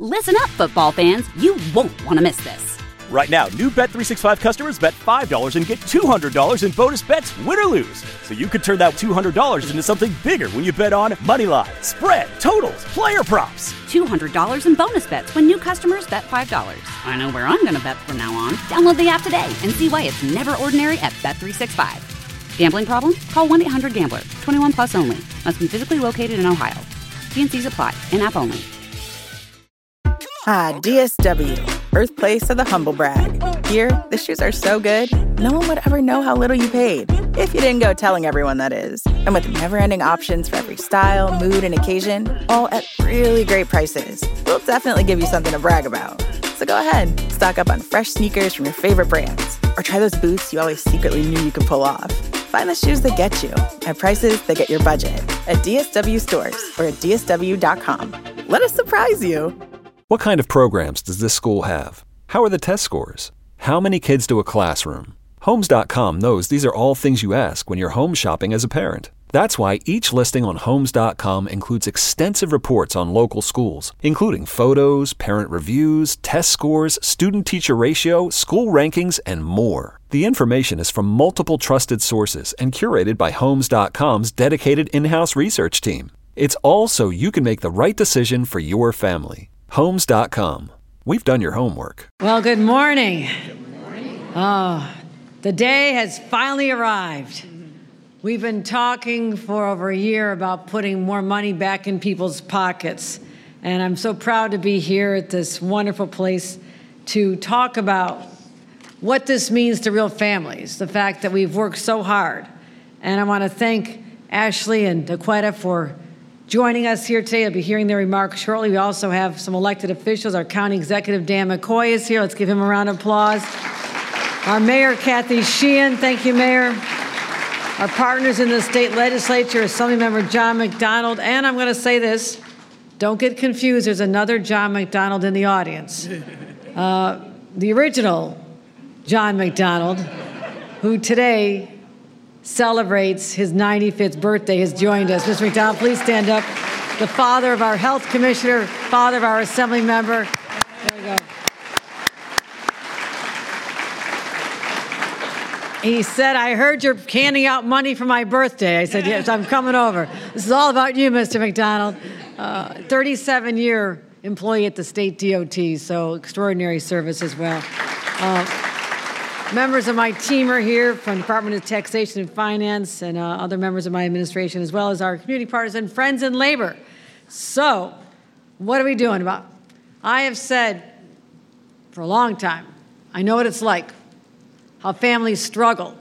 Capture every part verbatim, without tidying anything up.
Listen up, football fans. You won't want to miss this. Right now, new Bet three sixty-five customers bet five dollars and get two hundred dollars in bonus bets, win or lose. So you could turn that two hundred dollars into something bigger when you bet on money line, spread, totals, player props. two hundred dollars in bonus bets when new customers bet five dollars. I know where I'm going to bet from now on. Download the app today and see why it's never ordinary at Bet three sixty-five. Gambling problem? Call one eight hundred gambler. twenty-one plus only. Must be physically located in Ohio. T and C's apply. In-app only. Ah, D S W, birthplace of the humble brag. Here, the shoes are so good, no one would ever know how little you paid. If you didn't go telling everyone, that is. And with never-ending options for every style, mood, and occasion, all at really great prices, we'll definitely give you something to brag about. So go ahead, stock up on fresh sneakers from your favorite brands, or try those boots you always secretly knew you could pull off. Find the shoes that get you at prices that get your budget at D S W stores or at D S W dot com. Let us surprise you. What kind of programs does this school have? How are the test scores? How many kids do a classroom? Homes dot com knows these are all things you ask when you're home shopping as a parent. That's why each listing on Homes dot com includes extensive reports on local schools, including photos, parent reviews, test scores, student-teacher ratio, school rankings, and more. The information is from multiple trusted sources and curated by Homes dot com's dedicated in-house research team. It's all so you can make the right decision for your family. Homes dot com. We've done your homework. Well, good morning. Good morning. Oh, the day has finally arrived. We've been talking for over a year about putting more money back in people's pockets. And I'm so proud to be here at this wonderful place to talk about what this means to real families, the fact that we've worked so hard. And I want to thank Ashley and Daquetta for joining us here today. I'll be hearing their remarks shortly. We also have some elected officials. Our county executive, Dan McCoy, is here. Let's give him a round of applause. Our mayor, Kathy Sheehan. Thank you, Mayor. Our partners in the state legislature, Assemblymember John McDonald. And I'm going to say this, don't get confused. There's another John McDonald in the audience. Uh, the original John McDonald, who today celebrates his ninety-fifth birthday, has joined us. Mister McDonald, please stand up. The father of our health commissioner, father of our assembly member. There we go. He said, I heard you're handing out money for my birthday. I said, yes, I'm coming over. This is all about you, Mister McDonald. Uh, thirty-seven-year employee at the state D O T, so extraordinary service as well. Uh, Members of my team are here from the Department of Taxation and Finance and uh, other members of my administration, as well as our community partners and friends in labor. So, what are we doing about? I have said for a long time, I know what it's like, how families struggle.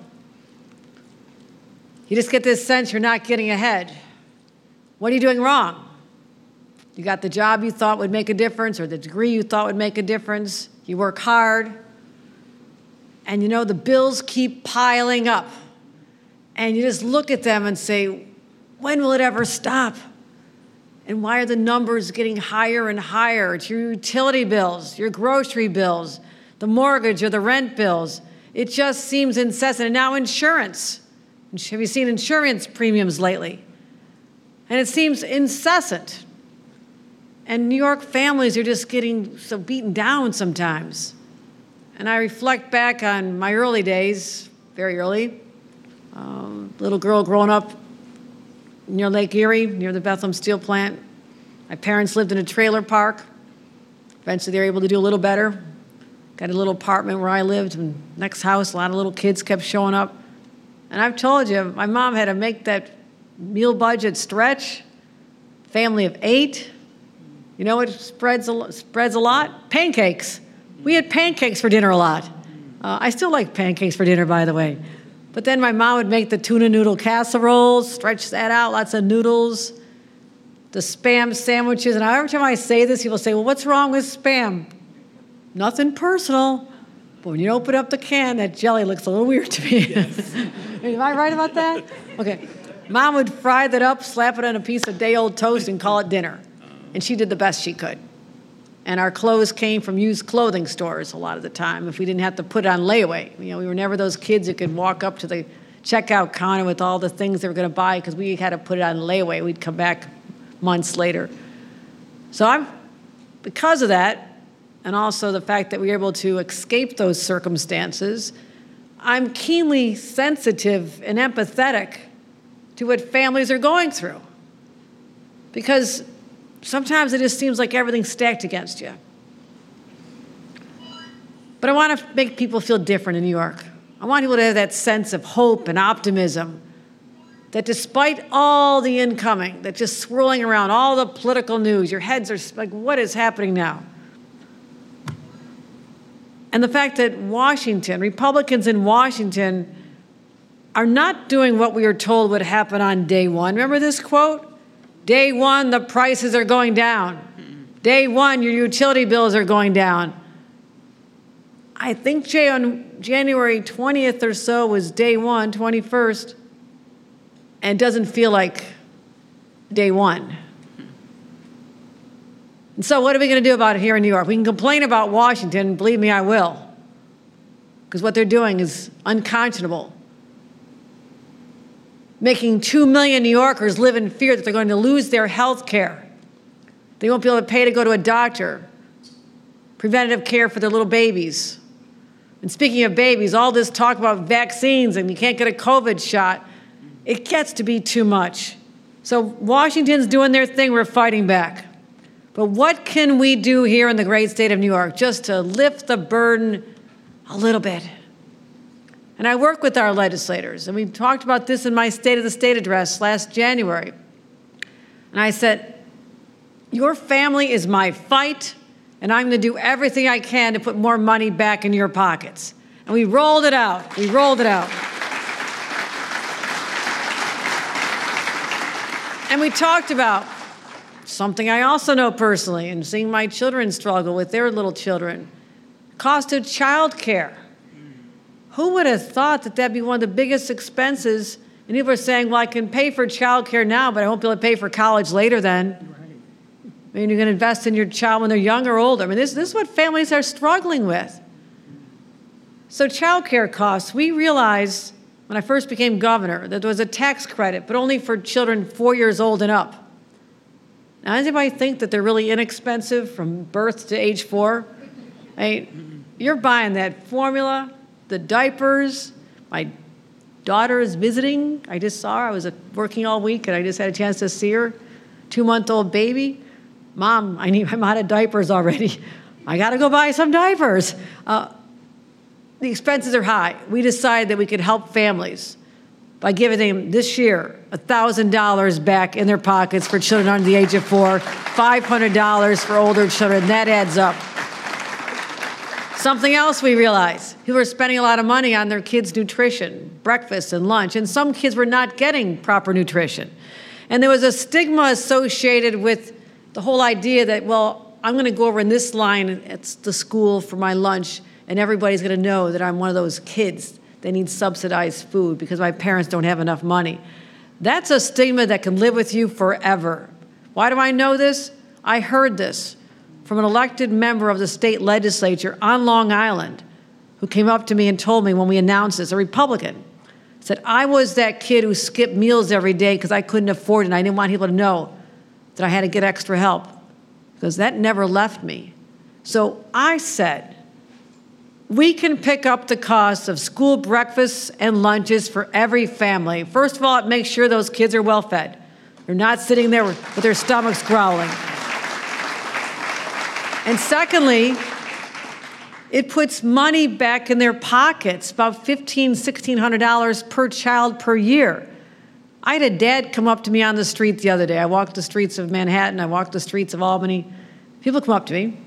You just get this sense you're not getting ahead. What are you doing wrong? You got the job you thought would make a difference, or the degree you thought would make a difference. You work hard. And you know, the bills keep piling up. And you just look at them and say, when will it ever stop? And why are the numbers getting higher and higher? It's your utility bills, your grocery bills, the mortgage or the rent bills. It just seems incessant. And now insurance. Have you seen insurance premiums lately? And it seems incessant. And New York families are just getting so beaten down sometimes. And I reflect back on my early days, very early, um, little girl growing up near Lake Erie, near the Bethlehem Steel Plant. My parents lived in a trailer park. Eventually they were able to do a little better. Got a little apartment where I lived, and next house, a lot of little kids kept showing up. And I've told you, my mom had to make that meal budget stretch. Family of eight. You know what spreads a, spreads a lot? Pancakes. We had pancakes for dinner a lot. Uh, I still like pancakes for dinner, by the way. But then my mom would make the tuna noodle casseroles, stretch that out, lots of noodles, the Spam sandwiches. And every time I say this, people say, well, what's wrong with Spam? Nothing personal. But when you open up the can, that jelly looks a little weird to me. Am I right about that? Okay. Mom would fry that up, slap it on a piece of day-old toast, and call it dinner. And she did the best she could. And our clothes came from used clothing stores a lot of the time if we didn't have to put it on layaway. You know, we were never those kids that could walk up to the checkout counter with all the things they were going to buy because we had to put it on layaway. We'd come back months later. So I'm because of that, and also the fact that we were able to escape those circumstances, I'm keenly sensitive and empathetic to what families are going through. Because sometimes it just seems like everything's stacked against you. But I want to make people feel different in New York. I want people to have that sense of hope and optimism, that despite all the incoming, that just swirling around, all the political news, your heads are like, what is happening now? And the fact that Washington, Republicans in Washington, are not doing what we were told would happen on day one. Remember this quote? Day one, the prices are going down. Day one, your utility bills are going down. I think, Jay, on January twentieth or so was day one, twenty-first, and it doesn't feel like day one. And so what are we going to do about it here in New York? We can complain about Washington, and believe me, I will, because what they're doing is unconscionable. Making two million New Yorkers live in fear that they're going to lose their health care. They won't be able to pay to go to a doctor, preventative care for their little babies. And speaking of babies, all this talk about vaccines and you can't get a COVID shot, it gets to be too much. So Washington's doing their thing, we're fighting back. But what can we do here in the great state of New York just to lift the burden a little bit? And I work with our legislators, and we talked about this in my State of the State address last January. And I said, your family is my fight, and I'm going to do everything I can to put more money back in your pockets. And we rolled it out. We rolled it out. And we talked about something I also know personally, and seeing my children struggle with their little children, cost of child care. Who would have thought that that'd be one of the biggest expenses? And people are saying, well, I can pay for child care now, but I won't be able to pay for college later then. I mean, you're going to invest in your child when they're young or older. I mean, this, this is what families are struggling with. So child care costs, we realized when I first became governor that there was a tax credit, but only for children four years old and up. Now, does anybody think that they're really inexpensive from birth to age four? I mean, you're buying that formula, the diapers. My daughter is visiting. I just saw her. I was working all week, and I just had a chance to see her. Two-month-old baby. Mom, I need, I'm out of diapers already. I got to go buy some diapers. Uh, the expenses are high. We decided that we could help families by giving them this year one thousand dollars back in their pockets for children under the age of four, five hundred dollars for older children. That adds up. Something else we realized, people are spending a lot of money on their kids' nutrition, breakfast and lunch, and some kids were not getting proper nutrition. And there was a stigma associated with the whole idea that, well, I'm going to go over in this line at the school for my lunch, and everybody's going to know that I'm one of those kids that need subsidized food because my parents don't have enough money. That's a stigma that can live with you forever. Why do I know this? I heard this from an elected member of the state legislature on Long Island who came up to me and told me when we announced this, a Republican, said, I was that kid who skipped meals every day because I couldn't afford it, and I didn't want people to know that I had to get extra help, because that never left me. So I said, we can pick up the cost of school breakfasts and lunches for every family. First of all, it makes sure those kids are well fed. They're not sitting there with, with their stomachs growling. And secondly, it puts money back in their pockets, about fifteen hundred dollars, sixteen hundred dollars per child per year. I had a dad come up to me on the street the other day. I walked the streets of Manhattan. I walked the streets of Albany. People come up to me.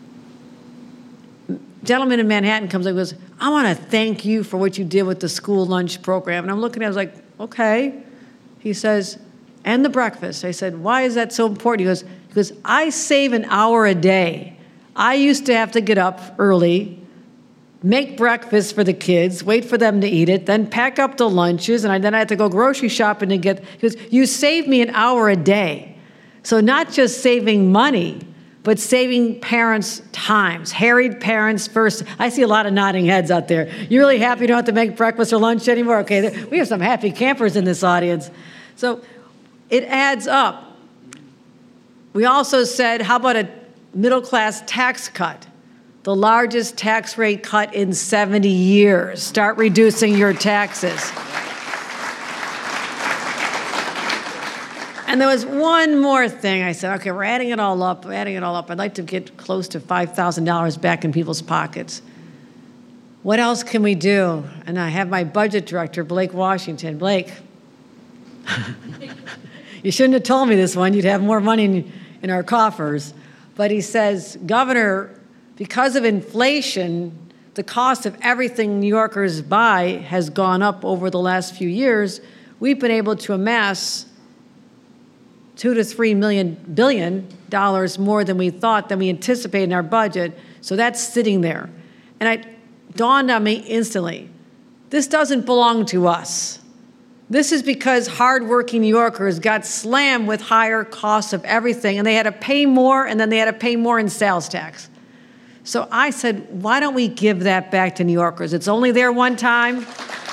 A gentleman in Manhattan comes up and goes, I want to thank you for what you did with the school lunch program. And I'm looking at it, I was like, okay. He says, and the breakfast. I said, why is that so important? He goes, because I save an hour a day. I used to have to get up early, make breakfast for the kids, wait for them to eat it, then pack up the lunches, and I, then I had to go grocery shopping to get, because you save me an hour a day. So not just saving money, but saving parents' times, harried parents first. I see a lot of nodding heads out there. You really happy you don't have to make breakfast or lunch anymore? Okay, there, we have some happy campers in this audience. So it adds up. We also said, how about a middle-class tax cut, the largest tax rate cut in seventy years. Start reducing your taxes. And there was one more thing. I said, okay, we're adding it all up, we're adding it all up. I'd like to get close to five thousand dollars back in people's pockets. What else can we do? And I have my budget director, Blake Washington. Blake, you shouldn't have told me this one. You'd have more money in, in our coffers. But he says, Governor, because of inflation, the cost of everything New Yorkers buy has gone up over the last few years. We've been able to amass two to three million billion dollars more than we thought, than we anticipated in our budget. So that's sitting there. And it dawned on me instantly, this doesn't belong to us. This is because hardworking New Yorkers got slammed with higher costs of everything, and they had to pay more, and then they had to pay more in sales tax. So I said, why don't we give that back to New Yorkers? It's only there one time.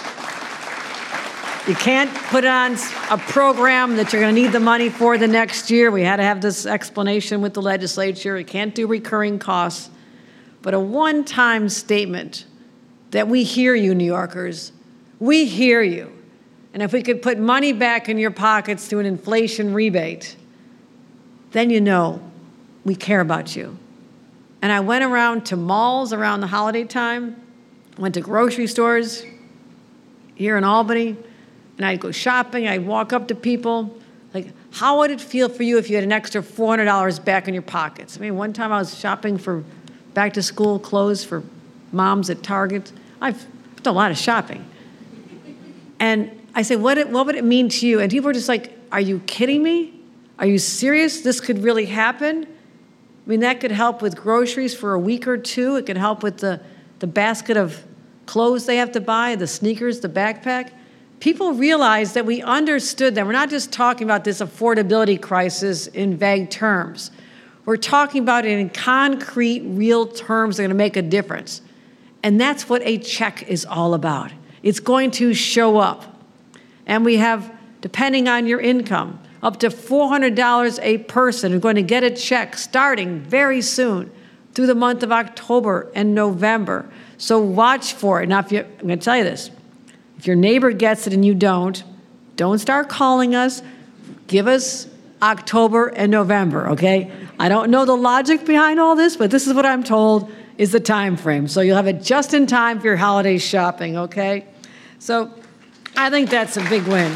You can't put on a program that you're going to need the money for the next year. We had to have this explanation with the legislature. You can't do recurring costs. But a one-time statement that we hear you, New Yorkers. We hear you. And if we could put money back in your pockets through an inflation rebate, then you know we care about you. And I went around to malls around the holiday time, went to grocery stores here in Albany, and I'd go shopping, I'd walk up to people, like, how would it feel for you if you had an extra four hundred dollars back in your pockets? I mean, one time I was shopping for back-to-school clothes for moms at Target. I've done a lot of shopping. And I said, what, it, what would it mean to you? And people were just like, are you kidding me? Are you serious? This could really happen? I mean, that could help with groceries for a week or two. It could help with the, the basket of clothes they have to buy, the sneakers, the backpack. People realized that we understood that. We're not just talking about this affordability crisis in vague terms. We're talking about it in concrete, real terms that are going to make a difference. And that's what a check is all about. It's going to show up. And we have, depending on your income, up to four hundred dollars a person are going to get a check starting very soon through the month of October and November. So watch for it. Now, if you, I'm going to tell you this. If your neighbor gets it and you don't, don't start calling us. Give us October and November, okay? I don't know the logic behind all this, but this is what I'm told is the time frame. So you'll have it just in time for your holiday shopping, okay? So I think that's a big win.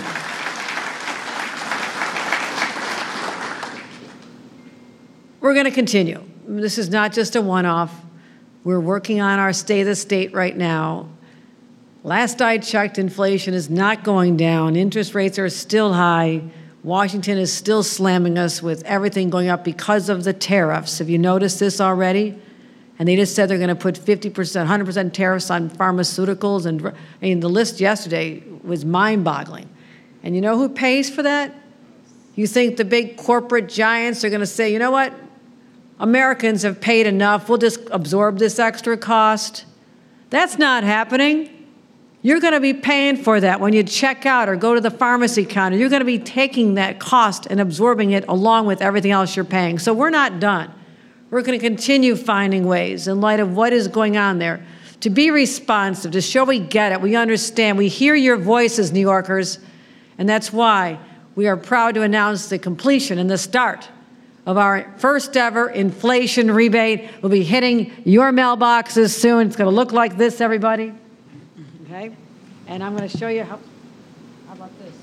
We're going to continue. This is not just a one-off. We're working on our state of the state right now. Last I checked, inflation is not going down. Interest rates are still high. Washington is still slamming us with everything going up because of the tariffs. Have you noticed this already? And they just said they're going to put fifty percent, one hundred percent tariffs on pharmaceuticals. And I mean, the list yesterday was mind-boggling. And you know who pays for that? You think the big corporate giants are going to say, you know what? Americans have paid enough. We'll just absorb this extra cost. That's not happening. You're going to be paying for that when you check out or go to the pharmacy counter. You're going to be taking that cost and absorbing it along with everything else you're paying. So we're not done. We're going to continue finding ways in light of what is going on there to be responsive, to show we get it, we understand, we hear your voices, New Yorkers, and that's why we are proud to announce the completion and the start of our first ever inflation rebate. We'll be hitting your mailboxes soon. It's going to look like this, everybody. Okay? And I'm going to show you how, how about this?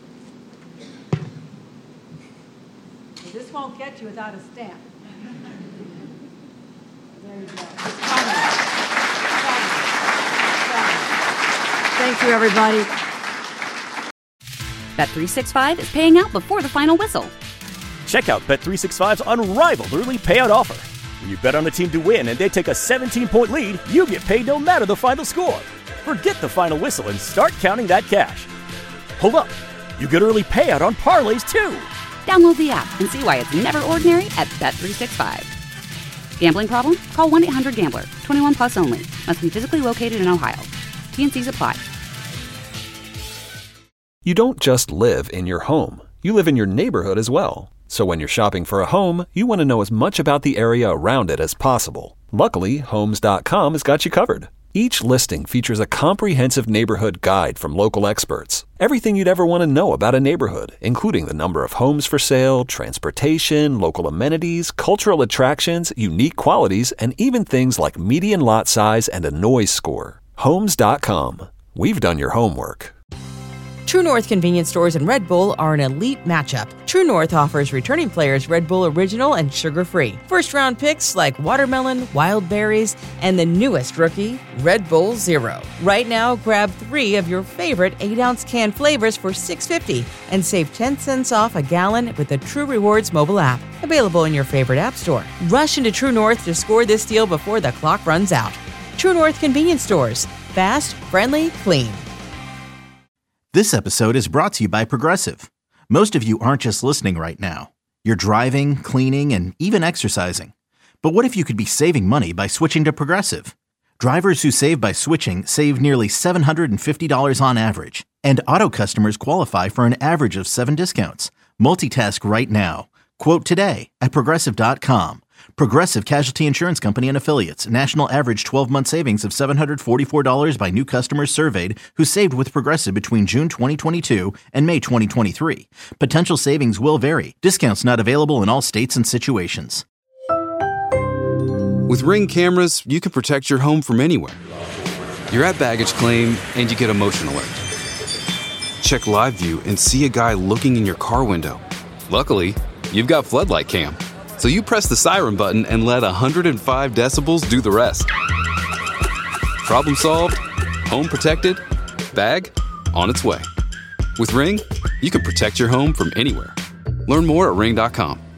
This won't get you without a stamp. There you go. It's coming. It's coming. It's coming. Thank you, everybody. Bet three sixty-five is paying out before the final whistle. Check out Bet three sixty-five's unrivaled early payout offer. When you bet on a team to win and they take a seventeen-point lead, you get paid no matter the final score. Forget the final whistle and start counting that cash. Hold up. You get early payout on parlays, too. Download the app and see why it's never ordinary at Bet three sixty-five. Gambling problem? Call one eight hundred gambler. twenty-one plus only. Must be physically located in Ohio. T and Cs apply. You don't just live in your home. You live in your neighborhood as well. So when you're shopping for a home, you want to know as much about the area around it as possible. Luckily, Homes dot com has got you covered. Each listing features a comprehensive neighborhood guide from local experts. Everything you'd ever want to know about a neighborhood, including the number of homes for sale, transportation, local amenities, cultural attractions, unique qualities, and even things like median lot size and a noise score. Homes dot com. We've done your homework. True North convenience stores and Red Bull are an elite matchup. True North offers returning players Red Bull Original and sugar-free. First-round picks like watermelon, wild berries, and the newest rookie, Red Bull Zero. Right now, grab three of your favorite eight-ounce can flavors for six dollars and fifty cents and save ten cents off a gallon with the True Rewards mobile app. Available in your favorite app store. Rush into True North to score this deal before the clock runs out. True North convenience stores. Fast, friendly, clean. This episode is brought to you by Progressive. Most of you aren't just listening right now. You're driving, cleaning, and even exercising. But what if you could be saving money by switching to Progressive? Drivers who save by switching save nearly seven hundred fifty dollars on average. And auto customers qualify for an average of seven discounts. Multitask right now. Quote today at Progressive dot com. Progressive Casualty Insurance Company and Affiliates. National average twelve-month savings of seven hundred forty-four dollars by new customers surveyed who saved with Progressive between June twenty twenty-two and May twenty twenty-three. Potential savings will vary. Discounts not available in all states and situations. With Ring cameras, you can protect your home from anywhere. You're at baggage claim and you get a motion alert. Check live view and see a guy looking in your car window. Luckily, you've got Floodlight Cam. So you press the siren button and let one hundred five decibels do the rest. Problem solved, home protected, bag on its way. With Ring, you can protect your home from anywhere. Learn more at ring dot com.